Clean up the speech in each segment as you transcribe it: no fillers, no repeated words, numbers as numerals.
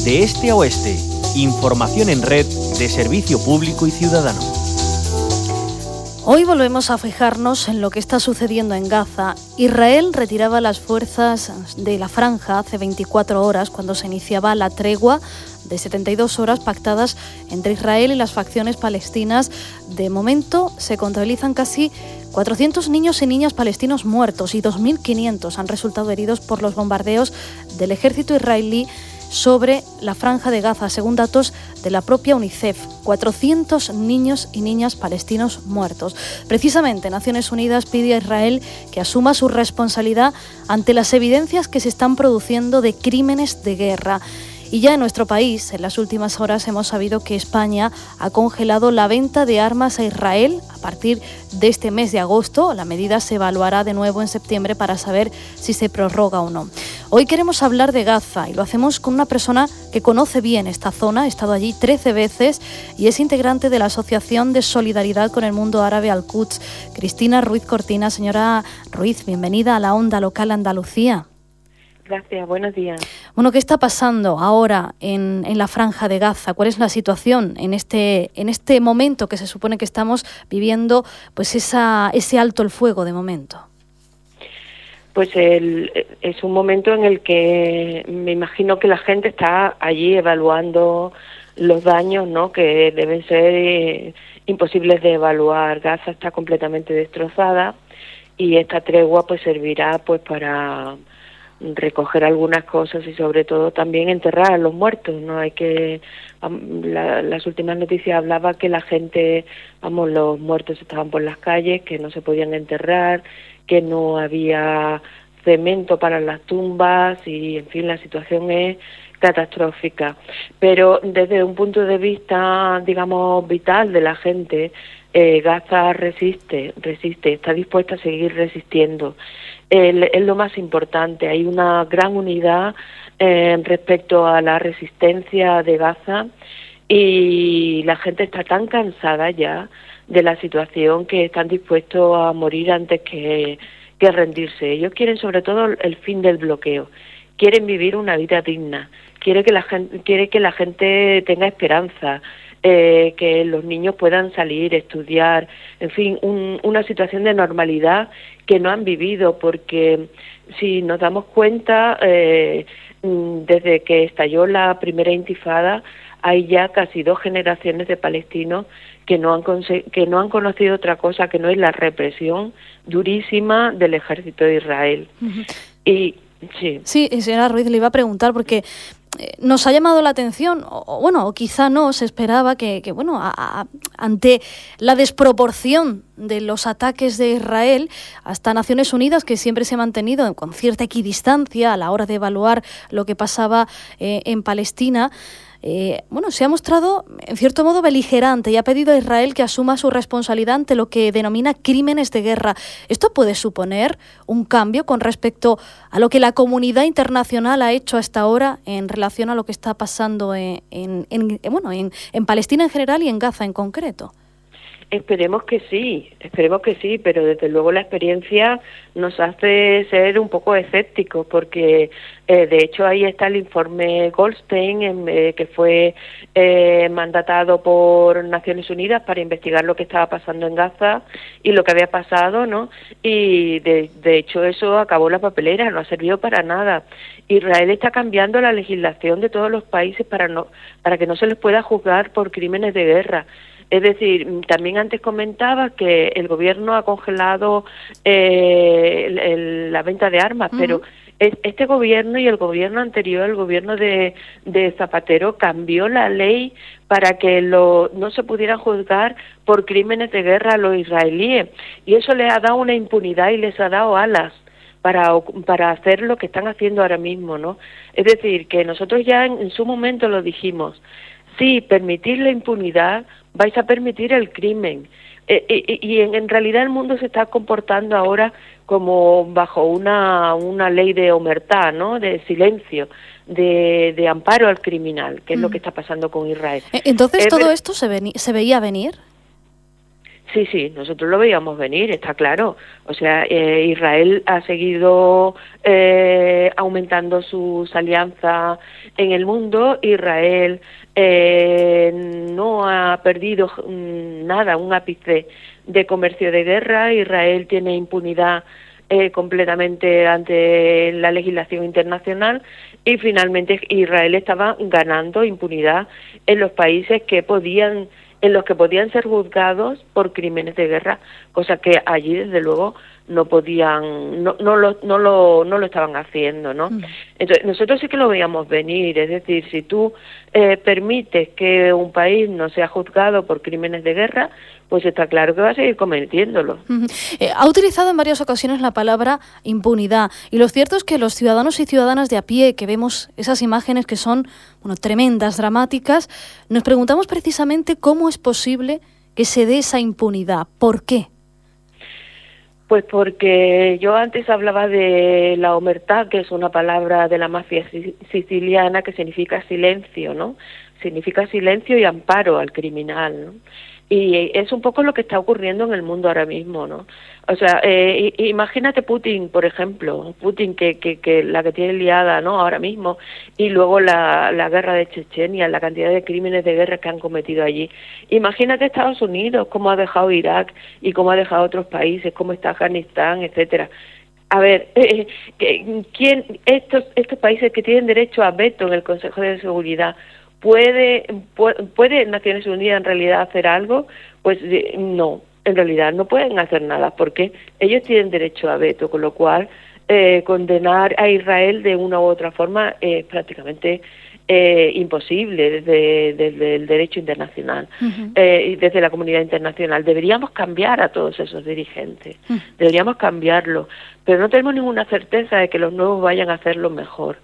De este a oeste, información en red de servicio público y ciudadano. Hoy volvemos a fijarnos en lo que está sucediendo en Gaza. Israel retiraba las fuerzas de la franja hace 24 horas cuando se iniciaba la tregua de 72 horas pactadas entre Israel y las facciones palestinas. De momento se contabilizan casi 400 niños y niñas palestinos muertos y 2.500 han resultado heridos por los bombardeos del ejército israelí sobre la franja de Gaza, según datos de la propia UNICEF. 400 niños y niñas palestinos muertos. Precisamente, Naciones Unidas pide a Israel que asuma su responsabilidad ante las evidencias que se están produciendo de crímenes de guerra. Y ya en nuestro país, en las últimas horas hemos sabido que España ha congelado la venta de armas a Israel a partir de este mes de agosto. La medida se evaluará de nuevo en septiembre para saber si se prorroga o no. Hoy queremos hablar de Gaza y lo hacemos con una persona que conoce bien esta zona, ha estado allí 13 veces y es integrante de la Asociación de Solidaridad con el Mundo Árabe Al-Quds, Cristina Ruiz Cortina. Señora Ruiz, bienvenida a la Onda Local Andalucía. Gracias, buenos días. Bueno, ¿qué está pasando ahora en la Franja de Gaza? ¿Cuál es la situación en este momento que se supone que estamos viviendo, pues ese alto el fuego de momento? Pues es un momento en el que me imagino que la gente está allí evaluando los daños, ¿no?, que deben ser imposibles de evaluar. Gaza está completamente destrozada y esta tregua pues servirá pues para recoger algunas cosas y sobre todo también enterrar a los muertos. No hay que las últimas noticias hablaba que la gente, los muertos estaban por las calles, que no se podían enterrar, que no había cemento para las tumbas y en fin, la situación es catastrófica. Pero desde un punto de vista, digamos, vital de la gente, Gaza resiste, está dispuesta a seguir resistiendo. Es lo más importante. Hay una gran unidad respecto a la resistencia de Gaza y la gente está tan cansada ya de la situación que están dispuestos a morir antes que rendirse. Ellos quieren sobre todo el fin del bloqueo, quieren vivir una vida digna, quiere que la gente tenga esperanza, que los niños puedan salir, estudiar, en fin, una situación de normalidad que no han vivido, porque si nos damos cuenta, desde que estalló la primera intifada, hay ya casi 2 generaciones de palestinos que no han conocido otra cosa que no es la represión durísima del ejército de Israel. Uh-huh. Y sí, señora Ruiz, le iba a preguntar porque nos ha llamado la atención, o quizá no, se esperaba que ante la desproporción de los ataques de Israel, hasta Naciones Unidas, que siempre se ha mantenido con cierta equidistancia a la hora de evaluar lo que pasaba en Palestina, se ha mostrado en cierto modo beligerante y ha pedido a Israel que asuma su responsabilidad ante lo que denomina crímenes de guerra. ¿Esto puede suponer un cambio con respecto a lo que la comunidad internacional ha hecho hasta ahora en relación a lo que está pasando en Palestina en general y en Gaza en concreto? Esperemos que sí, pero desde luego la experiencia nos hace ser un poco escépticos, porque de hecho ahí está el informe Goldstein, que fue mandatado por Naciones Unidas para investigar lo que estaba pasando en Gaza y lo que había pasado, ¿no? Y de hecho eso acabó la papelera, no ha servido para nada. Israel está cambiando la legislación de todos los países para que no se les pueda juzgar por crímenes de guerra. Es decir, también antes comentaba que el gobierno ha congelado la venta de armas, uh-huh. Pero este gobierno y el gobierno anterior, el gobierno de Zapatero, cambió la ley para que no se pudieran juzgar por crímenes de guerra a los israelíes. Y eso les ha dado una impunidad y les ha dado alas para hacer lo que están haciendo ahora mismo, ¿no? Es decir, que nosotros ya en su momento lo dijimos. Sí, permitir la impunidad, vais a permitir el crimen. Y en realidad el mundo se está comportando ahora como bajo una ley de omertá, ¿no?, de silencio, de amparo al criminal, que es lo que está pasando con Israel. Entonces, ¿todo esto se veía venir? Sí, nosotros lo veíamos venir, está claro. O sea, Israel ha seguido aumentando sus alianzas en el mundo. Israel no ha perdido nada, un ápice de comercio de guerra. Israel tiene impunidad completamente ante la legislación internacional, y finalmente Israel estaba ganando impunidad en los países en los que podían ser juzgados por crímenes de guerra, cosa que allí desde luego no podían, no lo estaban haciendo, ¿no? Entonces nosotros sí que lo veíamos venir, es decir, si tú permites que un país no sea juzgado por crímenes de guerra, pues está claro que va a seguir cometiéndolo. Ha utilizado en varias ocasiones la palabra impunidad, y lo cierto es que los ciudadanos y ciudadanas de a pie, que vemos esas imágenes que son tremendas, dramáticas, nos preguntamos precisamente cómo es posible que se dé esa impunidad. ¿Por qué? Pues porque yo antes hablaba de la omertà, que es una palabra de la mafia siciliana que significa silencio, ¿no? Significa silencio y amparo al criminal, ¿no? Y es un poco lo que está ocurriendo en el mundo ahora mismo, ¿no? O sea, imagínate Putin, por ejemplo, Putin que la que tiene liada, ¿no? Ahora mismo, y luego la guerra de Chechenia, la cantidad de crímenes de guerra que han cometido allí. Imagínate Estados Unidos, cómo ha dejado Irak y cómo ha dejado otros países, cómo está Afganistán, etcétera. A ver, estos países que tienen derecho a veto en el Consejo de Seguridad, ¿Puede Naciones Unidas en realidad hacer algo? Pues no, en realidad no pueden hacer nada, porque ellos tienen derecho a veto, con lo cual condenar a Israel de una u otra forma es prácticamente imposible desde el derecho internacional y desde la comunidad internacional. Deberíamos cambiar a todos esos dirigentes, deberíamos cambiarlo, pero no tenemos ninguna certeza de que los nuevos vayan a hacerlo mejor.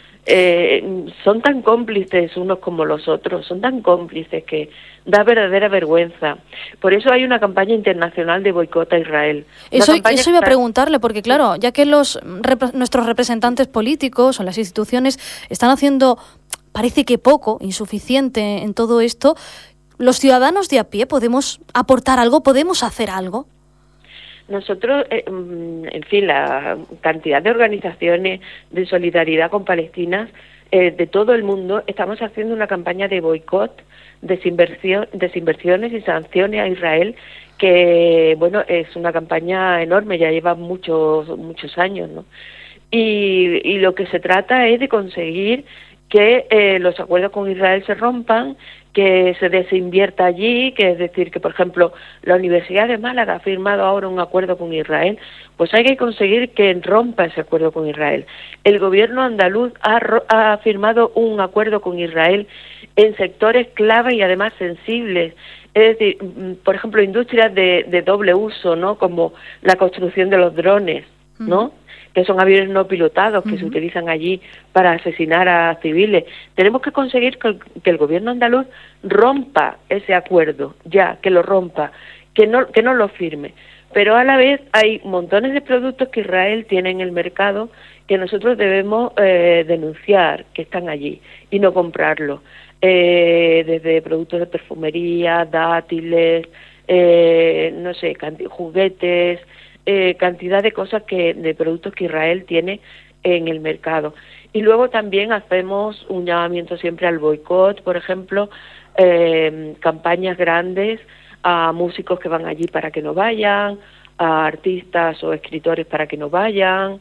Son tan cómplices unos como los otros, son tan cómplices que da verdadera vergüenza. Por eso hay una campaña internacional de boicot a Israel. Eso iba a preguntarle, porque claro, ya que nuestros representantes políticos o las instituciones están haciendo, parece que poco, insuficiente en todo esto, ¿los ciudadanos de a pie podemos aportar algo, podemos hacer algo? Nosotros, en fin, la cantidad de organizaciones de solidaridad con Palestina de todo el mundo, estamos haciendo una campaña de boicot, desinversiones y sanciones a Israel, que, bueno, es una campaña enorme, ya lleva muchos años, ¿no? Y lo que se trata es de conseguir que los acuerdos con Israel se rompan, que se desinvierta allí, que es decir, que por ejemplo la Universidad de Málaga ha firmado ahora un acuerdo con Israel, pues hay que conseguir que rompa ese acuerdo con Israel. El gobierno andaluz ha firmado un acuerdo con Israel en sectores clave y además sensibles, es decir, por ejemplo, industrias de doble uso, ¿no? Como la construcción de los drones, ¿no? Que son aviones no pilotados que se utilizan allí para asesinar a civiles. Tenemos que conseguir que el gobierno andaluz rompa ese acuerdo, ya, que lo rompa, que no lo firme. Pero a la vez hay montones de productos que Israel tiene en el mercado que nosotros debemos denunciar que están allí y no comprarlos. Desde productos de perfumería, dátiles, no sé, juguetes, cantidad de cosas de productos que Israel tiene en el mercado. Y luego también hacemos un llamamiento siempre al boicot, por ejemplo, campañas grandes a músicos que van allí para que no vayan, a artistas o escritores para que no vayan,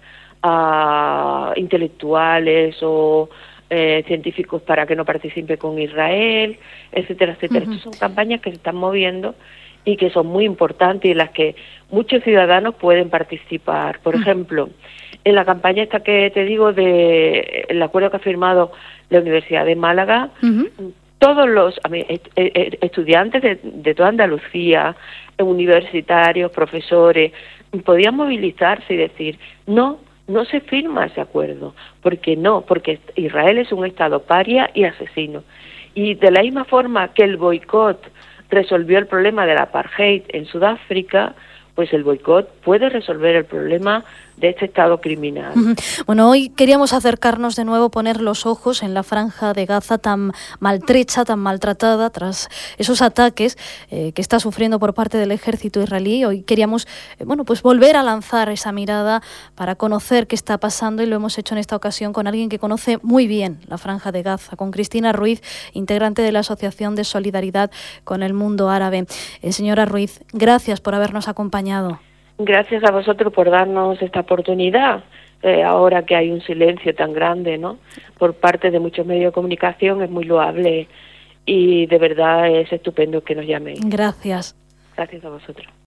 a intelectuales o científicos para que no participen con Israel, etcétera, etcétera. Estas son campañas que se están moviendo y que son muy importantes y en las que muchos ciudadanos pueden participar. Por ejemplo, en la campaña esta que te digo el acuerdo que ha firmado la Universidad de Málaga, todos los estudiantes de toda Andalucía, universitarios, profesores, podían movilizarse y decir, no se firma ese acuerdo, porque Israel es un Estado paria y asesino. Y de la misma forma que el boicot resolvió el problema del apartheid en Sudáfrica, pues el boicot puede resolver el problema de este estado criminal. Bueno, hoy queríamos acercarnos de nuevo, poner los ojos en la franja de Gaza tan maltrecha, tan maltratada tras esos ataques que está sufriendo por parte del ejército israelí. Hoy queríamos pues volver a lanzar esa mirada para conocer qué está pasando, y lo hemos hecho en esta ocasión con alguien que conoce muy bien la franja de Gaza, con Cristina Ruiz, integrante de la Asociación de Solidaridad con el Mundo Árabe. Señora Ruiz, gracias por habernos acompañado. Gracias a vosotros por darnos esta oportunidad, ahora que hay un silencio tan grande, ¿no?, por parte de muchos medios de comunicación. Es muy loable y de verdad es estupendo que nos llaméis. Gracias. Gracias a vosotros.